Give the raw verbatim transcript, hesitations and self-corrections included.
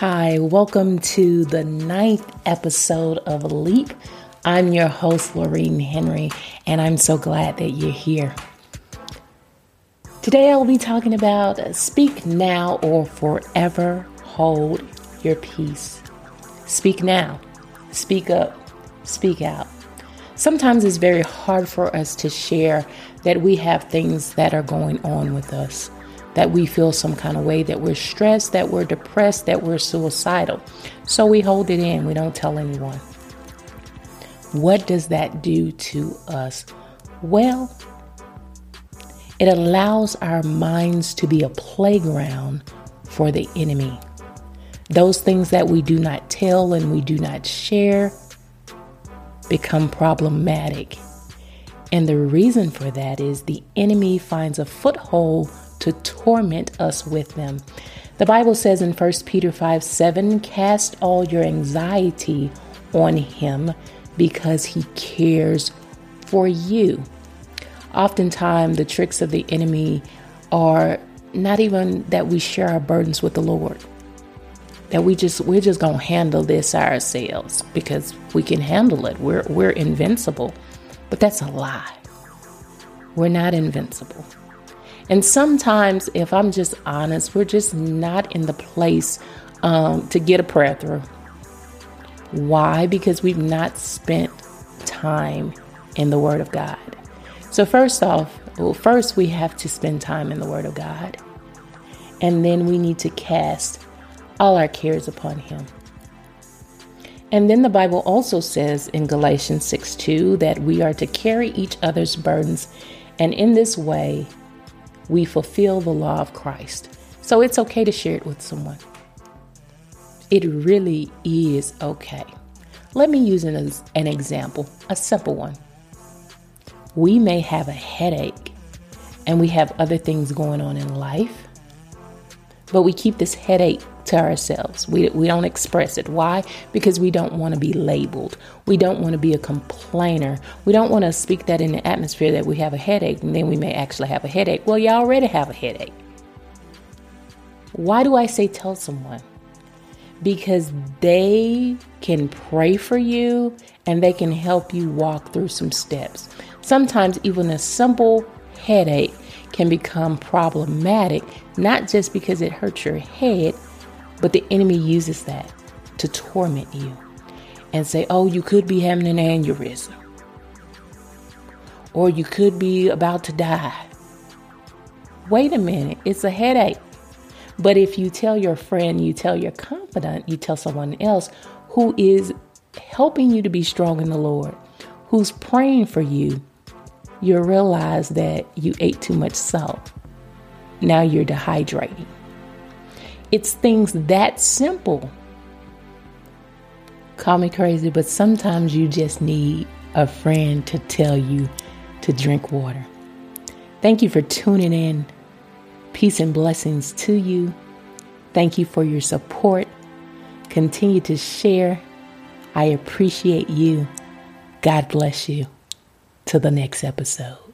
Hi, welcome to the ninth episode of Leap. I'm your host, Laureen Henry, and I'm so glad that you're here. Today I'll be talking about speak now or forever hold your peace. Speak now, speak up, speak out. Sometimes it's very hard for us to share that we have things that are going on with us, that we feel some kind of way, that we're stressed, that we're depressed, that we're suicidal. So we hold it in. We don't tell anyone. What does that do to us? Well, it allows our minds to be a playground for the enemy. Those things that we do not tell and we do not share become problematic. And the reason for that is the enemy finds a foothold to torment us with them. The Bible says in First Peter five seven, cast all your anxiety on him because he cares for you. Oftentimes, the tricks of the enemy are not even that we share our burdens with the Lord, that we just we're just gonna handle this ourselves because we can handle it. We're we're invincible, but that's a lie. We're not invincible. And sometimes, if I'm just honest, we're just not in the place um, to get a prayer through. Why? Because we've not spent time in the Word of God. So first off, well, first we have to spend time in the Word of God. And then we need to cast all our cares upon Him. And then the Bible also says in Galatians six two that we are to carry each other's burdens. And in this way, we fulfill the law of Christ. So it's okay to share it with someone. It really is okay. Let me use an, an example, a simple one. We may have a headache and we have other things going on in life, but we keep this headache to ourselves. We, we don't express it. Why? Because we don't want to be labeled. We don't want to be a complainer. We don't want to speak that in the atmosphere that we have a headache and then we may actually have a headache. Well, you already have a headache. Why do I say tell someone? Because they can pray for you and they can help you walk through some steps. Sometimes even a simple headache can become problematic, not just because it hurts your head, but the enemy uses that to torment you and say, oh, you could be having an aneurysm, or you could be about to die. Wait a minute, it's a headache. But if you tell your friend, you tell your confidant, you tell someone else who is helping you to be strong in the Lord, who's praying for you, you'll realize that you ate too much salt. Now you're dehydrating. It's things that simple. Call me crazy, but sometimes you just need a friend to tell you to drink water. Thank you for tuning in. Peace and blessings to you. Thank you for your support. Continue to share. I appreciate you. God bless you. Till the next episode.